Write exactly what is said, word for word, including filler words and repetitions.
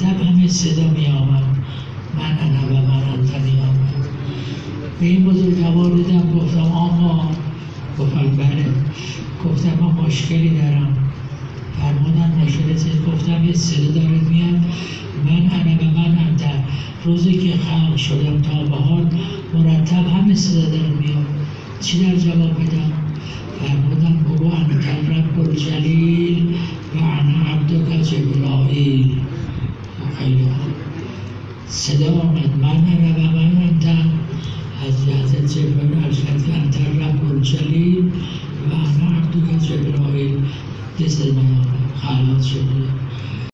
مرتب همه صدا می آمد، من انا و من انت می آمد. به این بزرگوار دیدم، گفتم آقا، گفتم بله، گفتم ما مشکلی دارم. فرمودن مشکلت؟ گفتم یه صدا داره میاد، من انا و من انت. روزی که خلق شدم تا به حال مرتب همه صدا داره میاد، چی در جواب بدم؟ فرمودن بگو انت رب الجلیل و انا عبدک جبرائیل. خیلی خوب، صدا آمد، من انا و من انت، از حضرت جبرائیل ارشد که انت رب الجلیل و انا عبدک جبرائیل. دست من آمد، خلاص شد.